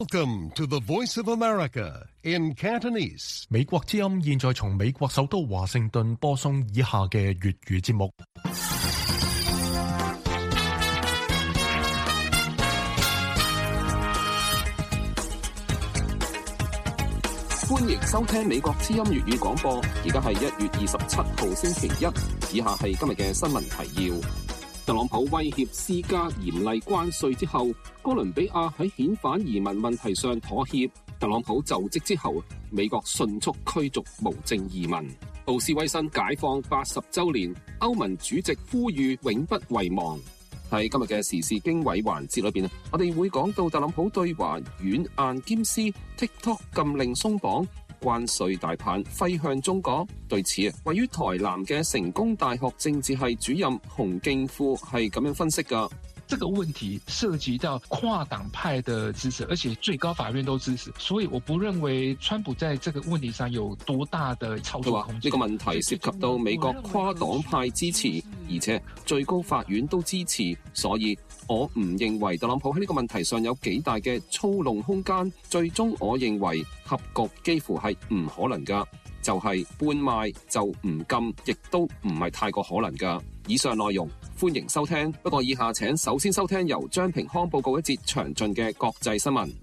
Welcome to the Voice of America in Cantonese. 美國之音現在從美國首都華盛頓播送以下嘅粵語節目。 歡迎收聽美國之音粵語廣播，而家係1月27號星期一，以下係今日嘅新聞提要。特朗普威脅施加嚴厲關稅之後，哥倫比亞喺遣返移民問題上妥協。特朗普就職之後，美國迅速驅逐無證移民。奧斯威辛解放80週年，歐盟主席呼籲永不遺忘。喺今日嘅時事經緯環節裏邊，我哋會講到特朗普對華軟硬兼施 ，TikTok 禁令鬆綁，關稅大棒揮向中國。對此，位於台南嘅成功大學政治系主任洪敬富係咁樣分析㗎。 這個問題涉及到跨黨派的支持，而且最高法院都支持，所以我不認為川普在這個問題上有多大的操作空間。 呢個問題涉及到美國跨黨派支持，而且最高法院都支持，所以我唔認為特朗普喺呢個問題上有幾大嘅操弄空間。最終我認為合局幾乎係唔可能㗎，就係半賣就唔禁，亦都唔係太過可能㗎。以上內容歡迎收聽，不過以下請首先收聽由張平康報告一節詳盡嘅國際新聞。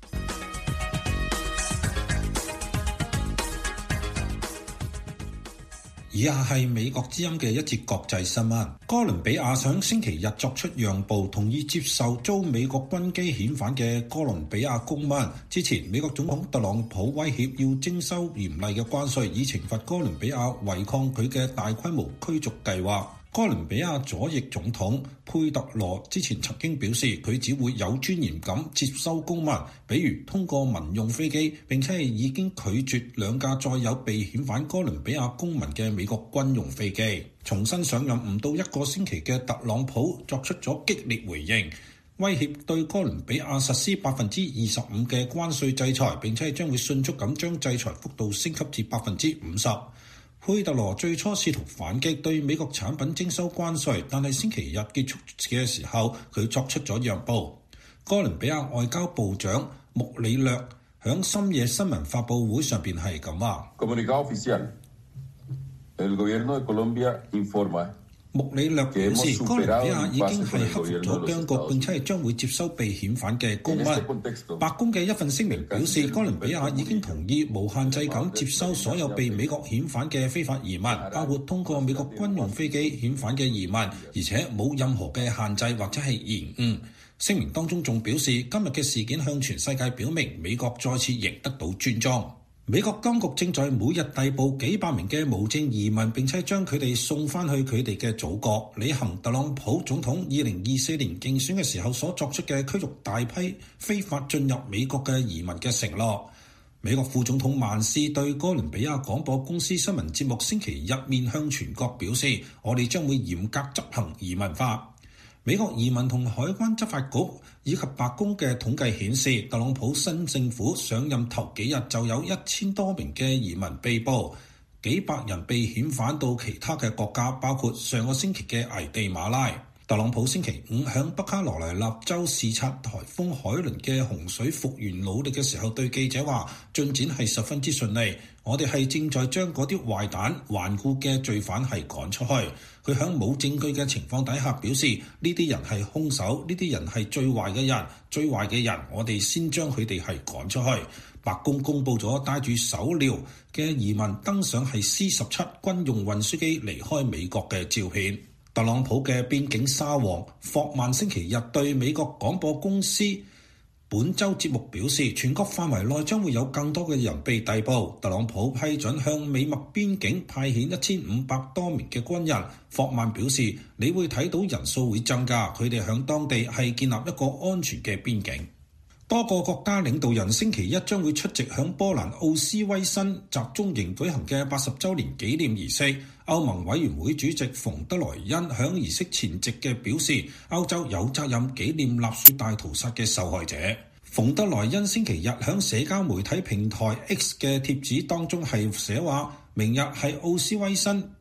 以下係美國之音嘅一節國際新聞。哥倫比亞上星期日作出讓步，同意接受遭美國軍機遣返嘅哥倫比亞公民。之前美國總統特朗普威脅要徵收嚴厲嘅關稅，以懲罰哥倫比亞違抗佢嘅大規模驅逐計劃。哥倫比亞左翼總統佩特羅之前曾經表示，佢只會有尊嚴咁接收公民，比如通過民用飛機，並且已經拒絕兩架載有被遣返哥倫比亞公民嘅美國軍用飛機。重新上任唔到一個星期嘅特朗普作出咗激烈回應，威脅對哥倫比亞實施25%嘅關稅制裁，並且將會迅速咁將制裁幅度升級至50%。佩特羅最初試圖反擊，對美國產品徵收關稅，但係星期日結束嘅時候，佢作出咗讓步。哥倫比亞外交部長穆里略響深夜新聞發佈會上邊係咁話。穆里略表示，哥倫比亞已經係克服咗僵局，並且係將會接收被遣返嘅公民。白宮嘅一份聲明表示，哥倫比亞已經同意無限制咁接收所有被美國遣返嘅非法移民，包括通過美國軍用飛機遣返嘅移民，而且冇任何嘅限制或者係延誤。聲明當中仲表示，今日嘅事件向全世界表明，美國再次贏得到尊重。美國當局正在每日逮捕幾百名嘅無證移民，並且將佢哋送返去佢哋嘅祖國，履行特朗普總統2024年競選嘅時候所作出嘅驅逐大批非法進入美國嘅移民嘅承諾。美國副總統曼斯對哥倫比亞廣播公司新聞節目星期日面向全國表示，我哋將會嚴格執行移民法。美國移民同海關執法局以及白宮嘅統計顯示，特朗普新政府上任頭幾日就有1000多名嘅移民被捕，幾百人被遣返到其他嘅國家，包括上個星期嘅危地馬拉。特朗普星期五響北卡羅來納州視察颱風海倫嘅洪水復原努力嘅時候，對記者話進展係十分之順利，我哋係正在將嗰啲壞蛋頑固嘅罪犯係趕出去。佢響冇證據嘅情況底下表示，呢啲人係兇手，呢啲人係最壞嘅人，最壞嘅人我哋先將佢哋係趕出去。白宮公佈咗帶住手鐐嘅移民登上係 C-17 軍用運輸機離開美國嘅照片。特朗普嘅邊境沙皇霍曼星期日對美國廣播公司本週節目表示，全國範圍內將會有更多嘅人被逮捕。特朗普批准向美墨邊境派遣1500多名嘅軍人。霍曼表示，你會睇到人數會增加，佢哋響當地係建立一個安全嘅邊境。多個國家領導人星期一將會出席響波蘭奧斯威辛集中營舉行嘅80週年紀念儀式。歐盟委員會主席馮德萊恩響儀式前夕嘅表示，歐洲有責任紀念納粹大屠殺嘅受害者。馮德萊恩星期日響社交媒體平台 X 嘅貼紙當中係寫話，明日係奧斯威辛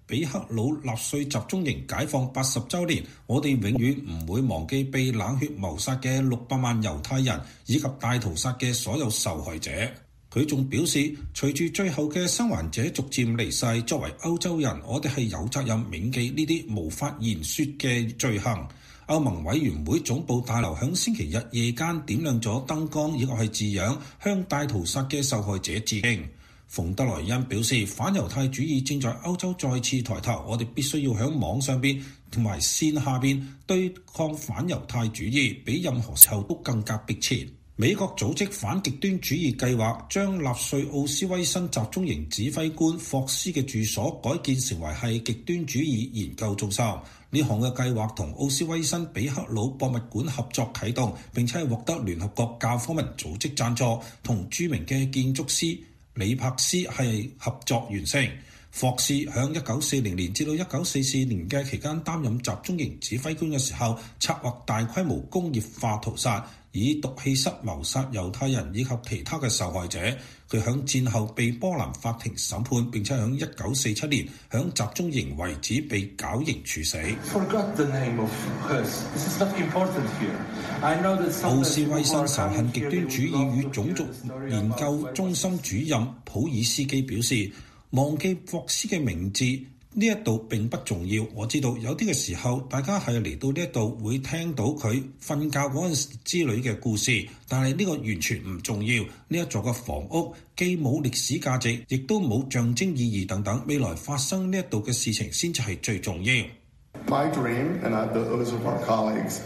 比克魯納粹集中營解放80週年，我哋永遠唔會忘記被冷血謀殺嘅600萬猶太人以及大屠殺嘅所有受害者。佢仲表示，隨住最後嘅生還者逐漸離世，作為歐洲人，我哋係有責任銘記呢啲無法言説嘅罪行。歐盟委員會總部大樓響星期日夜間點亮咗燈光，以及係字樣，向大屠殺嘅受害者致敬。馮德萊恩表示，反猶太主義正在歐洲再次抬頭，我哋必須要喺網上邊同埋線下邊對抗反猶太主義，比任何時候都更加迫切。美國組織反極端主義計劃將納粹奧斯威辛集中營指揮官霍斯嘅住所改建成為係極端主義研究中心。呢項嘅計劃同奧斯威辛比克魯博物館合作啟動，並且係獲得聯合國教科文組織贊助，同著名嘅建築師李柏斯係合作完成。霍斯響1940年至到1944年嘅期間擔任集中營指揮官嘅時候，策劃大規模工業化屠殺，以毒氣室謀殺猶太人以及其他嘅受害者。佢響戰後被波蘭法庭審判，並且響1947年響集中營遺址被絞刑處死。奧斯威辛仇恨極端主義與種族研究中心主任普爾斯基表示，忘記霍斯嘅名字呢一度並不重要。我知道有啲嘅時候，大家係嚟到呢一度會聽到佢瞓覺嗰陣時之類嘅故事，但係呢個完全唔重要。呢一座嘅房屋既冇歷史價值，亦都冇象徵意義等等。未來發生呢一度嘅事情先至係最重要。My dream and those of our colleagues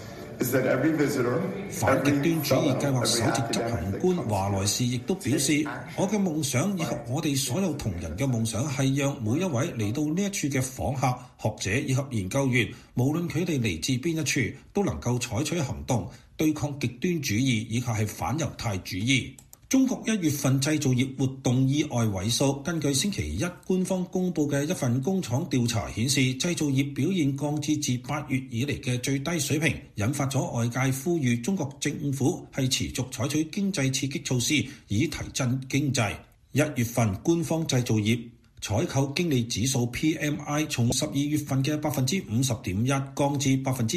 反極端主義計劃首席執行官華萊士亦都表示，我嘅夢想以及我哋所有同仁嘅夢想係讓每一位嚟到呢一處嘅訪客、學者以及研究員，無論佢哋嚟自邊一處，都能夠採取行動對抗極端主義以及係反猶太主義。中國1月份製造業活動意外萎縮，根據星期一官方公佈嘅一份工廠調查顯示，製造業表現降至自8月以嚟嘅最低水平，引發咗外界呼籲中國政府係持續採取經濟刺激措施以提振經濟。1月份官方製造業採購經理指數 PMI 從12月份嘅 50.1 降至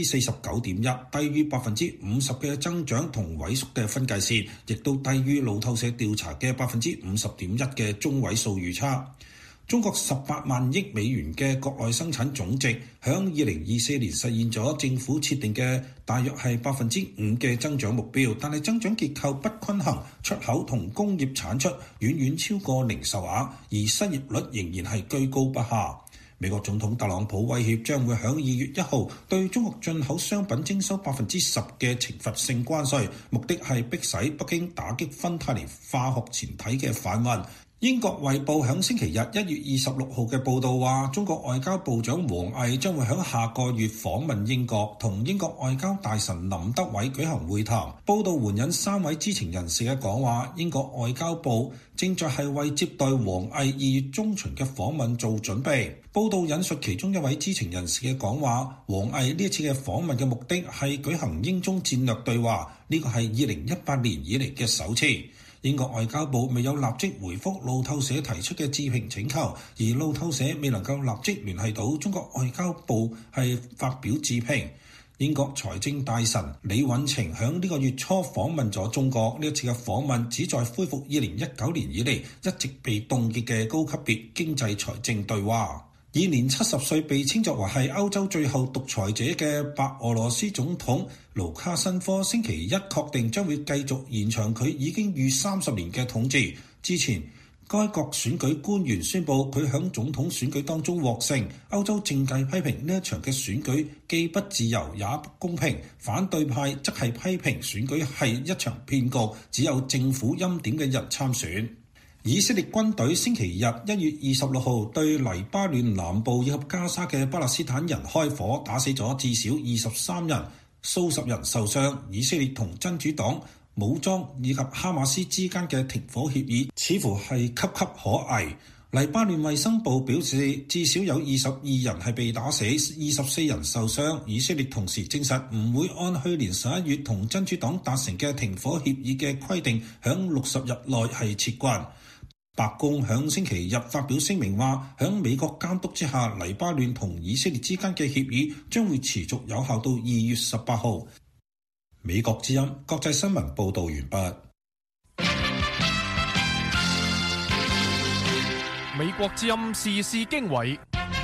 49.1， 低於 50% 嘅增長同萎縮嘅分界線，亦都低於路透社調查嘅 50.1 嘅中位數預測。中國18萬億美元嘅國內生產總值，響2024年實現咗政府設定嘅大約係 5% 嘅增長目標，但係增長結構不均衡，出口同工業產出遠遠超過零售額，而失業率仍然係居高不下。美國總統特朗普威脅將會響2月1號對中國進口商品徵收 10% 嘅懲罰性關稅，目的係迫使北京打擊芬太尼化學前體嘅販運。英國衛報響星期日1月26號嘅報導話，中國外交部長王毅將會響下個月訪問英國，同英國外交大臣林德偉舉行會談。報導援引3位知情人士嘅講話，英國外交部正在係為接待王毅2月中旬嘅訪問做準備。報導引述其中一位知情人士嘅講話，王毅呢一次嘅訪問嘅目的係舉行英中戰略對話，呢個係2018年以嚟嘅首次。英國外交部未有立即回覆路透社提出嘅置評請求，而路透社未能夠立即聯繫到中國外交部係發表置評。英國財政大臣李允晴響呢個月初訪問咗中國，呢一次嘅訪問旨在恢復2019年以嚟一直被凍結嘅高級別經濟財政對話。現年70歲，被稱作為係歐洲最後獨裁者嘅白俄羅斯總統盧卡申科星期一確定將會繼續延長佢已經逾30年嘅統治。之前該國選舉官員宣布佢響總統選舉當中獲勝。歐洲政界批評呢一場嘅選舉既不自由也不公平，反對派則係批評選舉係一場騙局，只有政府欽點嘅人參選。以色列軍隊星期日1月26號對黎巴嫩南部以及加沙嘅巴勒斯坦人開火，打死咗至少23人，數十人受傷。以色列同真主黨武裝以及哈馬斯之間嘅停火協議似乎係岌岌可危。黎巴嫩衛生部表示，至少有22人係被打死，24人受傷。以色列同時證實唔會按去年11月同真主黨達成嘅停火協議嘅規定，響60日內係撤軍。 白宮響星期日發表聲明話，響美國監督之下，黎巴嫩同以色列之間嘅協議將會持續有效到2月18號。美國之音國際新聞報導完畢。 美國之音時事經緯，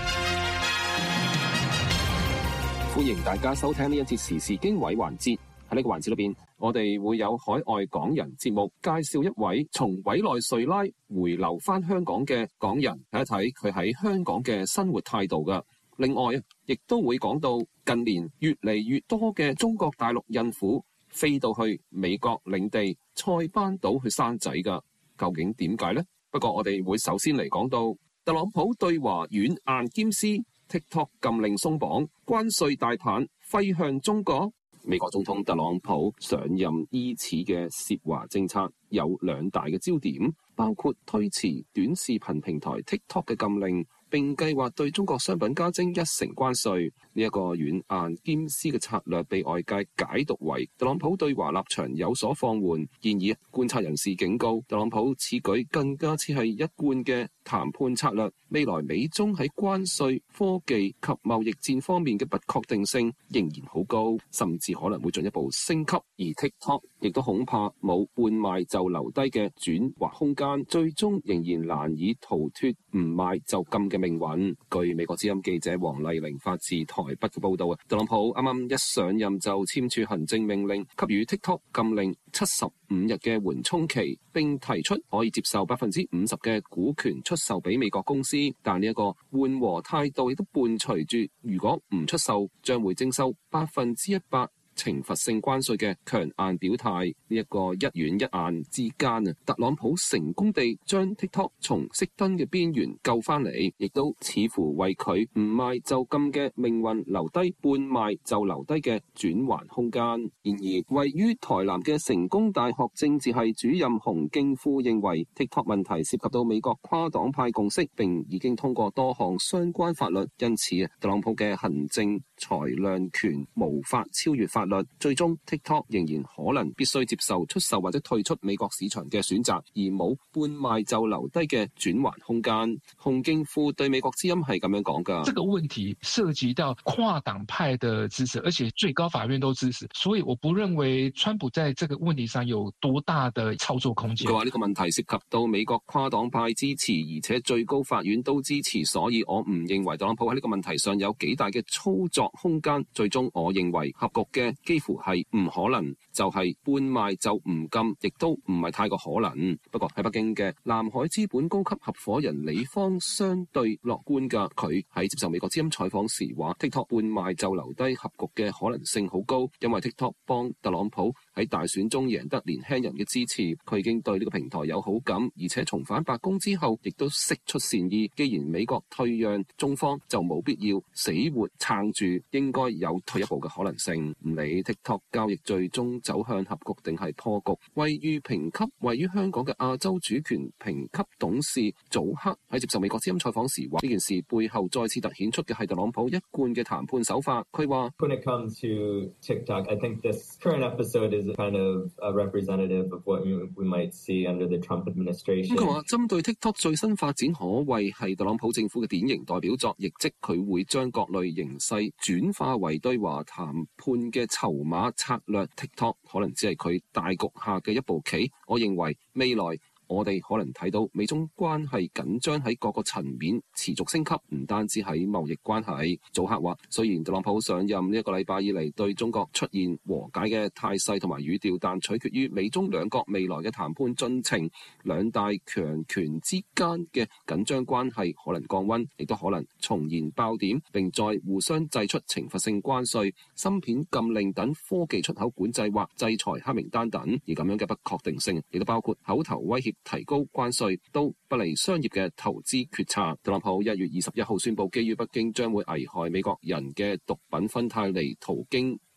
歡迎大家收聽呢一節時事經緯環節。喺呢個環節裏邊，我哋會有海外港人節目介紹一位從委內瑞拉回流返香港嘅港人，睇一睇佢喺香港嘅生活態度㗎。另外，亦都會講到近年越嚟越多嘅中國大陸孕婦飛到去美國領地塞班島去生仔㗎，究竟點解呢？不過我哋會首先嚟講到特朗普對華軟硬兼施 ，TikTok 禁令鬆綁，關稅大棒揮向中國。美國總統特朗普上任依此嘅涉華政策有兩大嘅焦點，包括推遲短視頻平台 TikTok 嘅禁令，並計劃對中國商品加徵1%關稅。呢一個軟硬兼施嘅策略被外界解讀為特朗普對華立場有所放緩。然而，觀察人士警告，特朗普此舉更加似係一貫嘅談判策略。未來美中喺關稅、科技及貿易戰方面嘅不確定性仍然好高，甚至可能會進一步升級。而 TikTok 亦都恐怕冇半賣就留低嘅轉滑空間，最終仍然難以逃脫唔賣就禁嘅命運。據美國之音記者黃麗玲發自台北嘅報道啊，特朗普啱啱一上任就簽署行政命令，給予 TikTok 禁令75日嘅緩衝期，並提出可以接受50%嘅股權出售俾美國公司，但呢一個緩和態度亦都伴隨住，如果唔出售，將會徵收100%懲罰性關稅嘅強硬表態。呢一個一軟一硬之間啊，特朗普成功地將 TikTok 從熄燈嘅邊緣救翻嚟，亦都似乎為佢唔賣就禁嘅命運留低半賣就留低嘅轉圜空間。然而，位於台南嘅成功大學政治系主任洪敬富認為 TikTok 問題涉及到美國跨黨派共識，並已經通過多項相關法律，因此特朗普嘅行政裁量權無法超越法律。最終 TikTok 仍然可能必須接受出售或者退出美國市場嘅選擇，而冇半賣就留低嘅轉圜空間。洪敬富對美國之音係咁樣講㗎： 這個問題涉及到跨黨派的支持，而且最高法院都支持，所以我不認為川普在這個問題上有多大的操作空間。 佢話呢個問題涉及到美國跨黨派支持，而且最高法院都支持，所以我唔認為特朗普喺呢個問題上有幾大嘅操作空間。最終我認為合局嘅幾乎係唔可能，就係半賣就唔禁，亦都唔係太過可能。不過喺北京嘅南海資本高級合夥人李方相對樂觀㗎，佢喺接受美國之音採訪時話 TikTok 半賣就留低合局嘅可能性好高，因為 TikTok 幫特朗普喺大選中贏得年輕人嘅支持，佢已經對呢個平台有好感，而且重返白宮之後亦都釋出善意。既然美國退讓，中方就冇必要死活撐住，應該有退一步嘅可能性。唔理 TikTok 交易最終走向合局定係破局，位於香港嘅亞洲主權評級董事祖克喺接受美國之音採訪時話，呢件事背後再次凸顯出嘅係特朗普一貫嘅談判手法。佢話 When it comes to TikTok, I think this current episode is kind of a representative of what we might see under the Trump administration. 佢話針對 TikTok 最新發展可謂係特朗普政府嘅典型代表作，亦即佢會將各類形勢轉化為對華談判嘅籌碼策略。TikTok 可能只係佢大局下嘅一步棋。我認為未來我哋可能睇到美中關係緊張喺各個層面持續升級，唔單止喺貿易關係。祖克話，雖然特朗普上任呢一個禮拜以嚟對中國出現和解嘅態勢同埋語調，但取決於美中兩國未來嘅談判進程。兩大強權之間嘅緊張關係可能降溫，亦都可能重燃爆點，並再互相祭出懲罰性關稅、芯片禁令等科技出口管制或制裁黑名單等。而咁樣嘅不確定性，亦都包括口頭威脅提高關稅，都不利商業嘅投資決策。特朗普1月21號宣布，基於北京將會危害美國人嘅毒品芬太尼途經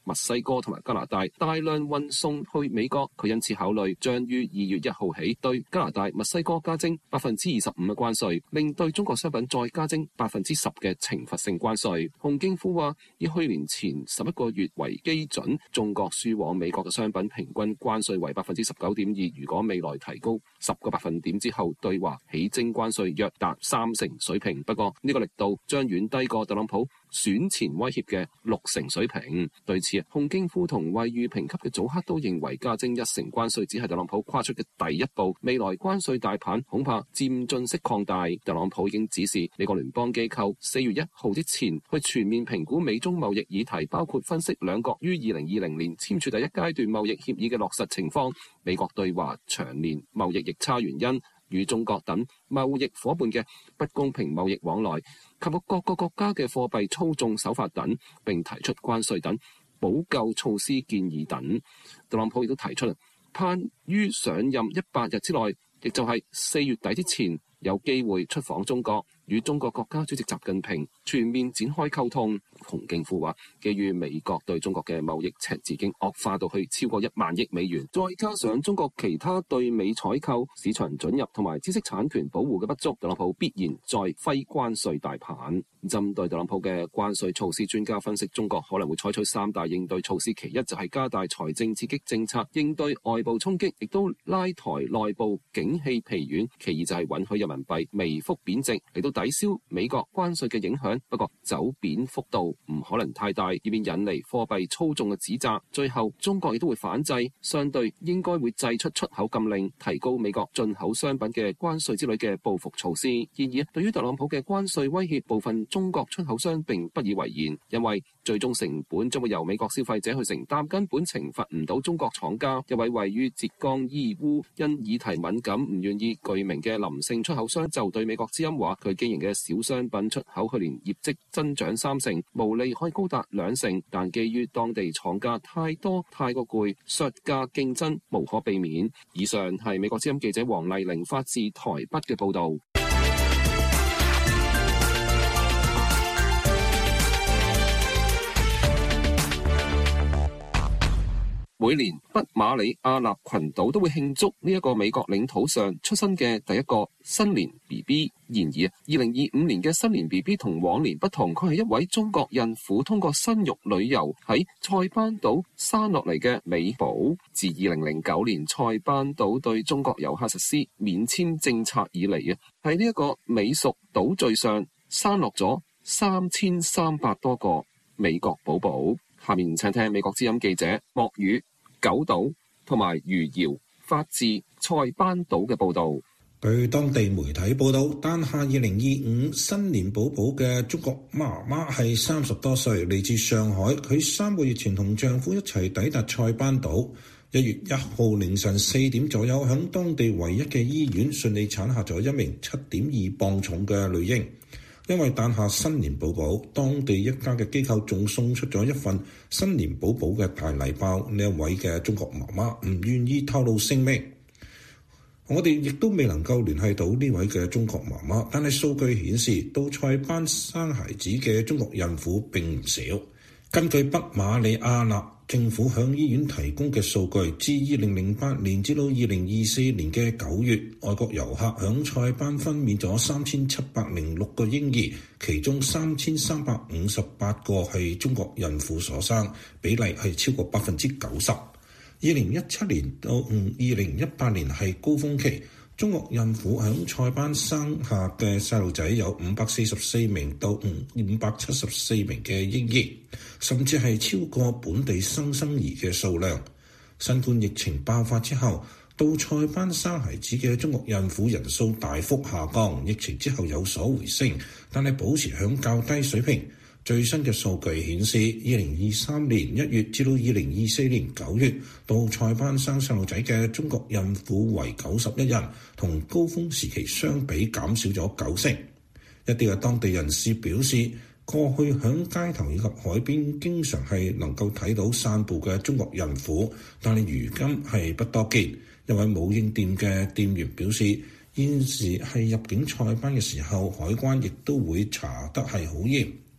墨西哥同埋加拿大大量運送去美國，佢因此考慮將於2月1號起對加拿大、墨西哥加徵25%嘅關稅，另對中國商品再加徵10%嘅懲罰性關稅。洪敬富話，以去年前11個月為基準，中國輸往美國嘅商品平均關稅為 19.2%， 如果未來提高10個百分點之後，對華起徵關稅約達30%水平。不過呢個力度將遠低過特朗普選前威脅嘅60%水平。對此，洪敬富同惠譽評級嘅祖克都認為加徵1%關稅只係特朗普跨出嘅第一步，未來關稅大盤恐怕漸進式擴大。特朗普已經指示美國聯邦機構4月1號之前去全面評估美中貿易議題，包括分析兩國於2020年簽署第一階段貿易協議嘅落實情況，美國對華長年貿易逆差原因，與中國等貿易夥伴嘅不公平貿易往來及各個國家嘅貨幣操縱手法等，並提出關稅等補救措施建議等。特朗普亦都提出盼於上任100日之內，亦就係4月底之前，有機會出訪中國，與中國國家主席習近平全面展開溝通。洪敬富話，基於美國對中國嘅貿易赤字已經惡化到去超過1萬億美元，再加上中國其他對美採購、市場准入同埋知識產權保護嘅不足，特朗普必然再揮關稅大棒。針對特朗普嘅關稅措施，專家分析中國可能會採取3大應對措施，其一就係加大財政刺激政策，應對外部衝擊，亦都拉抬內部景氣疲軟；其二就係允許人民幣微幅貶值，嚟到抵消美國關稅嘅影響，不過走貶幅度唔可能太大，以免引嚟貨幣操縱嘅指責。最後，中國亦都會反制，相對應該會祭出出口禁令，提高美國進口商品嘅關稅之類嘅報復措施。然而，對於特朗普嘅關稅威脅，部分中國出口商並不以為然，因為最終成本將會由美國消費者去承擔，根本懲罰唔到中國廠家。一位位於浙江義烏因議題敏感唔願意具名嘅林姓出口商就對美國之音話，佢經營嘅小商品出口去年業績增長3成，毛利可以高達2成，但基於當地廠家太多太過攰，削價競爭無可避免。以上係美國之音記者黃麗玲發自台北嘅報導。每年北馬里亞納群島都會慶祝呢一個美國領土上出生嘅第一個新年 BB。然而2025年嘅新年 BB 同往年不同，佢係一位中國孕婦通過生育旅遊喺塞班島生落嚟嘅美寶。自2009年塞班島對中國遊客實施免簽政策以嚟喺呢一個美屬島嶼上生落咗3300多個美國寶寶。下面請聽美國之音記者莫宇、九島同埋余瑤發自塞班島嘅報導。 據當地媒體報導，誕下2025新年寶寶嘅中國媽媽係30多歲，嚟自上海。佢3個月前同丈夫一齊抵達塞班島。1月1號凌晨4點左右，響當地唯一嘅醫院順利產下咗一名7.2磅重嘅女嬰。因為誕下新年寶寶，當地一家嘅機構仲送出咗一份新年寶寶嘅大禮包。呢一位嘅中國媽媽唔願意透露姓名，我哋亦都未能夠聯繫到呢位嘅中國媽媽。但係數據顯示，到塞班生孩子嘅中國孕婦並唔少。根據北馬里亞納政府向醫院提供嘅數據，自2008年至到2024年嘅9月，外國遊客響塞班分娩咗3706個嬰兒，其中3358個係中國孕婦所生，比例係超過90%。2017年到2018年係高峰期，中國孕婦響塞班生下嘅細路仔有544名到574名嘅嬰兒，甚至係超過本地新生兒嘅數量。新冠疫情爆發之後，到塞班生孩子嘅中國孕婦人數大幅下降，疫情之後有所回升，但係保持響較低水平。最新嘅數據顯示，2023年1月至到2024年9月，到塞班生細路仔嘅中國孕婦為91人，同高峰時期相比減少咗9成。一啲嘅當地人士表示，過去響街頭以及海邊經常係能夠睇到散步嘅中國孕婦，但係如今係不多見。一位母嬰店嘅店員表示，現時係入境塞班嘅時候，海關亦都會查得係好嚴。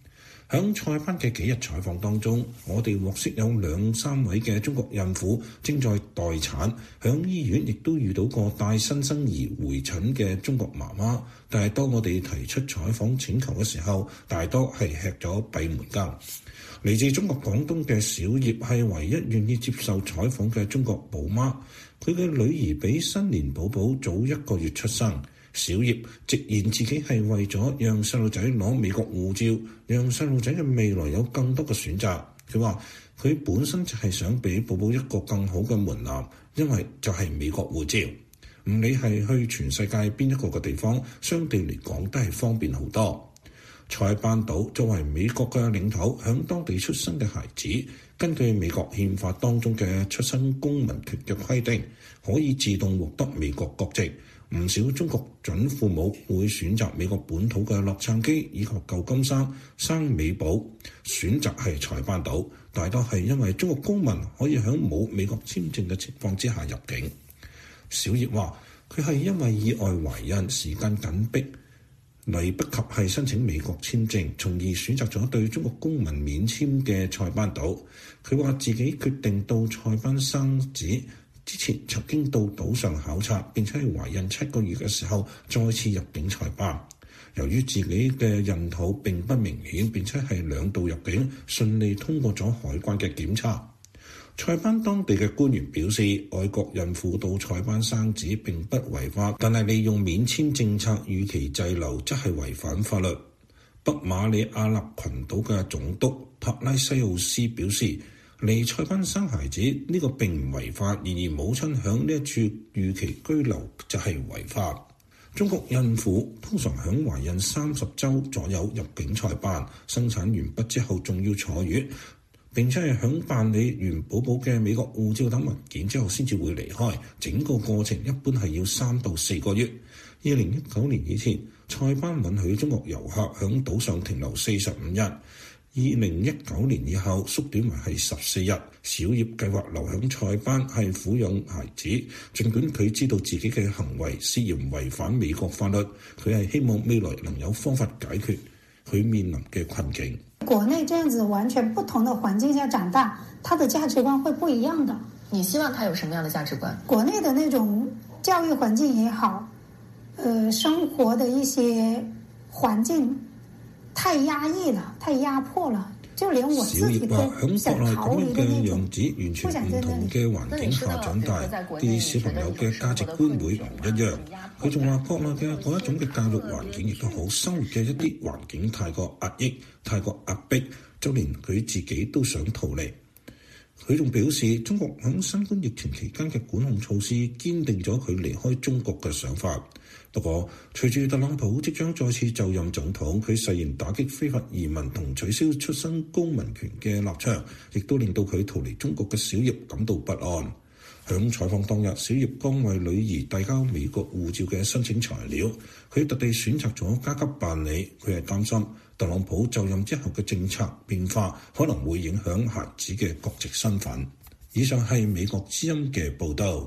響塞班嘅幾日採訪當中，我哋獲悉有2-3位嘅中國孕婦正在待產，響醫院亦都遇到過帶新生兒回診嘅中國媽媽，但係當我哋提出採訪請求嘅時候，大多係吃咗閉門羹。嚟自中國廣東嘅小葉係唯一願意接受採訪嘅中國寶媽，佢嘅女兒比新年寶寶早1個月出生。小葉直言自己係為咗讓細路仔攞美國護照，讓細路仔嘅未來有更多嘅選擇。佢話佢本身就係想俾寶寶一個更好嘅門檻，因為就係美國護照，唔理係去全世界邊一個嘅地方，相對嚟講都係方便好多。塞班島作為美國嘅領土，響當地出生嘅孩子，根據美國憲法當中嘅出生公民權嘅規定，可以自動獲得美國國籍。唔少中國準父母會選擇美國本土嘅洛杉磯以及舊金山生美寶，選擇係塞班島，大多係因為中國公民可以喺冇美國簽證嘅情況之下入境。小葉話佢係因為意外懷孕，時間緊迫，嚟不及係申請美國簽證，從而選擇咗對中國公民免簽嘅塞班島。佢話自己決定到塞班生子之前曾經到島上考察，並且係懷孕7個月嘅時候再次入境塞班。由於自己嘅孕肚並不明顯，並且係2度入境，順利通過咗海關嘅檢查。塞班當地嘅官員表示，外國孕婦到塞班生子並不違法，但係利用免簽政策與其滯留則係違反法律。北馬里亞納群島嘅總督帕拉西奧斯表示，嚟塞班生孩子呢個並唔違法，然而母親響呢一處預期居留就係違法。中國孕婦通常響懷孕30週左右入境塞班，生產完畢之後仲要坐月，並且係響辦理完寶寶嘅美國護照等文件之後先至會離開，整個過程一般係要3到4個月。2019年以前，塞班允許中國遊客響島上停留45日。2019年以後縮短為係14日。小葉計劃留響塞班係撫養孩子，儘管佢知道自己嘅行為涉嫌違反美國法律，佢係希望未來能有方法解決佢面臨嘅困境。 國內這樣子完全不同的環境下長大，他的價值觀會不一樣的。 你希望他有什麼樣的價值觀？ 國內的那種教育環境也好，生活的一些環境太壓抑了，太壓迫了，就連我自己都想逃離的那種不想在那裡。 唔同嘅環境下長大，啲小朋友嘅價值觀會唔一樣。佢仲話國內嘅嗰一種嘅教育環境亦都好，生活嘅一啲環境太過壓抑、太過壓迫，就連佢自己都想逃離。佢仲表示，中國喺新冠疫情期間嘅管控措施堅定咗佢離開中國嘅想法。不過，隨住特朗普即將再次就任總統，佢誓言打擊非法移民同取消出生公民權嘅立場，亦都令到佢逃離中國嘅小葉感到不安。響採訪當日，小葉剛為女兒遞交美國護照嘅申請材料，佢特地選擇咗加急辦理。佢係擔心特朗普就任之後嘅政策變化可能會影響孩子嘅國籍身份。以上係美國之音嘅報導。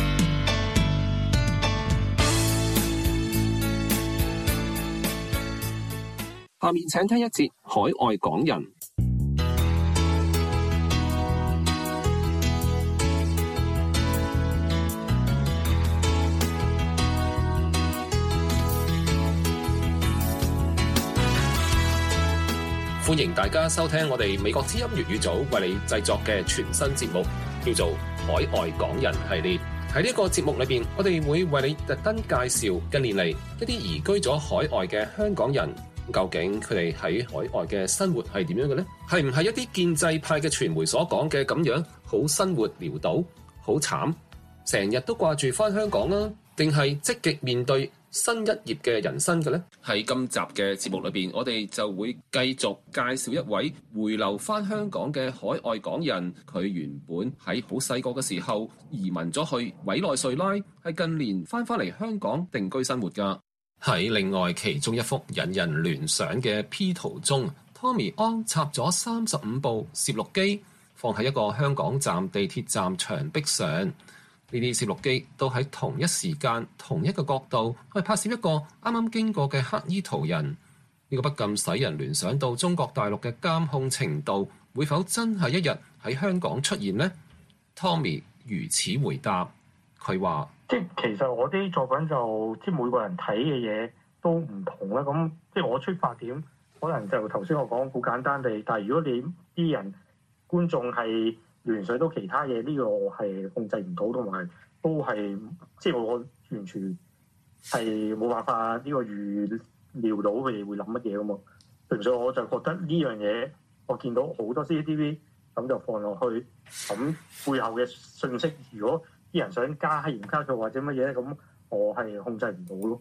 下面請聽一節海外港人。歡迎大家收聽我哋美國之音粵語組為你製作嘅全新節目，叫做《海外港人》系列。喺呢個節目裏邊，我哋會為你特登介紹近年嚟一啲移居咗海外嘅香港人，究竟佢哋喺海外嘅生活係點樣嘅呢？係唔係一啲建制派嘅傳媒所講嘅咁樣，好生活潦倒，好慘，成日都掛住返香港啦？定係積極面對新一頁嘅人生嘅呢？喺今集嘅節目裏邊，我哋就會繼續介紹一位回流返香港嘅海外港人。佢原本喺好細個嘅時候移民咗去委內瑞拉，係近年返嚟香港定居生活㗎。喺另外其中一幅引人聯想嘅 P 圖中， Tommy 安插咗35部攝錄機放喺一個香港站地鐵站牆壁上。呢啲攝錄機都喺同一時間、同一個角度去拍攝一個啱啱經過嘅黑衣途人。呢呢個不禁使人聯想到中國大陸嘅監控程度會否真係一日喺香港出現呢？ Tommy 如此回答，佢話： 即係其實我啲作品就即係每個人睇嘅嘢都唔同啦。咁即係我出發點可能就頭先我講好簡單地，但係如果你啲人觀眾係聯想到其他嘢，呢個我係控制唔到，同埋都係即係我完全係冇辦法呢個預料到佢哋會諗乜嘢噶嘛。純粹我就覺得呢樣嘢，我見到好多 CCTV 咁就放落去，咁背後嘅信息，如果啲人想加鹽加醋或者乜嘢咧，咁我係控制唔到咯。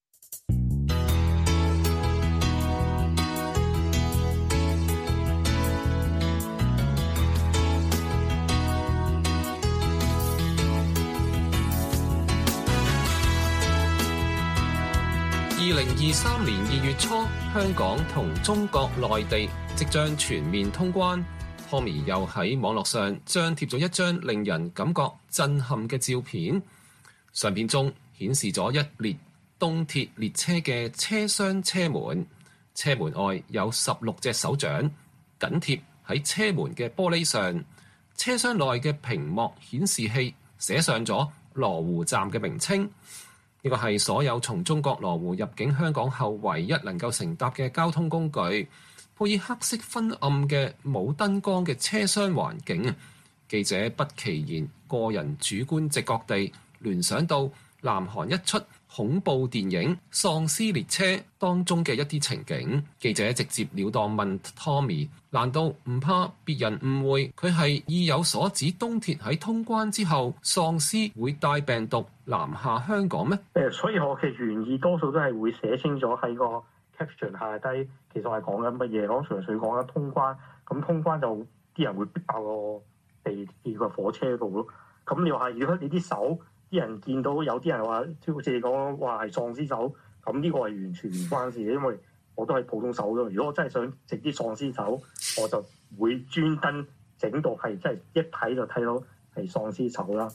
2023年2月初，香港同中國內地即將全面通關。Tommy 又喺網絡上張貼咗一張令人感覺震撼嘅照片，相片中顯示咗一列東鐵列車嘅車廂車門，車門外有16隻手掌緊貼喺車門嘅玻璃上，車廂內嘅屏幕顯示器寫上咗羅湖站嘅名稱。呢個係所有從中國羅湖入境香港後唯一能夠乘搭嘅交通工具。配以黑色昏暗嘅冇燈光嘅車廂環境，記者不其然個人主觀直覺地聯想到南韓一出恐怖電影《喪屍列車》當中嘅一啲情景。記者直接了當問 Tommy： 難道唔怕別人誤會佢係意有所指東鐵喺通關之後喪屍會帶病毒南下香港咩？ 所以我嘅原意多數都係會寫清楚喺個 caption 下低，其實我係講緊乜嘢？我純粹講緊通關，咁通關就啲人會逼爆個地鐵個火車度咯。咁你話如果你啲手啲人見到有啲人話，好似你講話係喪屍手，咁呢個係完全唔關事嘅，因為我都係普通手咯。如果我真係想整啲喪屍手，我就會專登整到係真係一睇就睇到係喪屍手啦。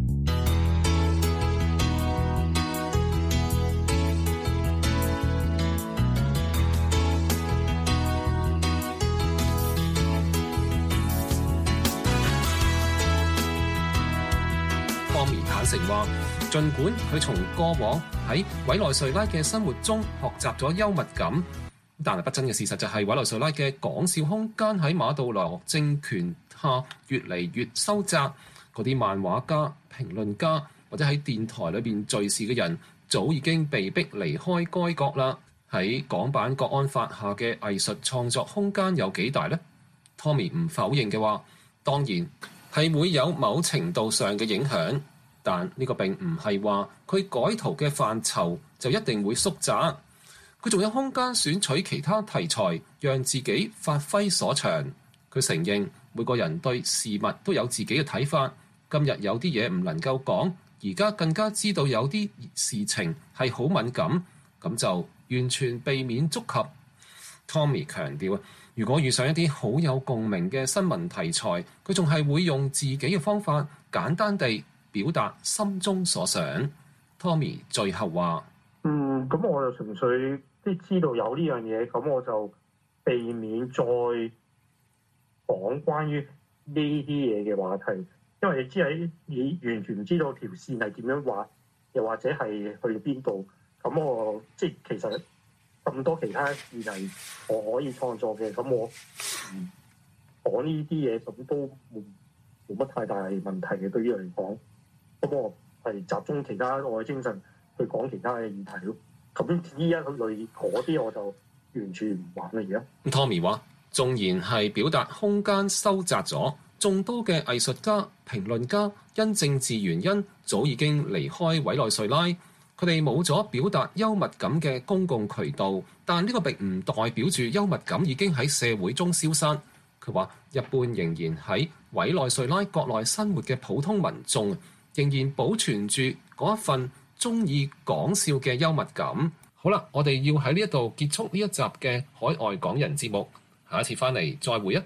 坦承話，儘管佢從過往喺委內瑞拉嘅生活中學習咗幽默感，但係不爭嘅事實就係委內瑞拉嘅講笑空間喺馬杜羅政權下越嚟越收窄。嗰啲漫畫家、評論家或者喺電台裏邊敘事嘅人，早已經被逼離開該國啦。喺港版國安法下嘅藝術創作空間有幾大呢？ Tommy 唔否認嘅話，當然係會有某程度上嘅影響。但呢個並唔係話佢改圖嘅範疇就一定會縮窄，佢仲有空間選取其他題材，讓自己發揮所長。佢承認每個人對事物都有自己嘅睇法，今日有啲嘢唔能夠講，而家更加知道有啲事情係好敏感，咁就完全避免觸及。Tommy 強調，如果遇上一啲好有共鳴嘅新聞題材，佢仲係會用自己嘅方法簡單地表達心中所想。Tommy 最後話： 咁我就純粹即知道有呢樣嘢，咁我就避免再講關於呢啲嘢嘅話題，因為你知喺你完全唔知道條線係點樣畫，又或者係去邊度，咁我即其實咁多其他議題我可以創作嘅，咁我講呢啲嘢咁都冇乜太大問題嘅，對於我嚟講。咁我係集中其他我嘅精神去講其他嘅議題咯。咁呢一類嗰啲我就完全唔玩啦。而家 Tommy 話，縱然係表達空間收窄咗，眾多嘅藝術家、評論家因政治原因早已經離開委內瑞拉，佢哋冇咗表達幽默感嘅公共渠道，但呢個並唔代表住幽默感已經喺社會中消失。佢話，一般仍然喺委內瑞拉國內生活嘅普通民眾，仍然保存住嗰一份鍾意講笑嘅幽默感。好啦，我哋要喺呢一度結束呢一集嘅海外港人節目，下一次翻嚟再會啊！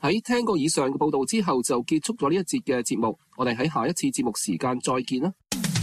喺聽過以上嘅報道之後，就結束咗呢一節嘅節目。我哋喺下一次節目時間再見啦。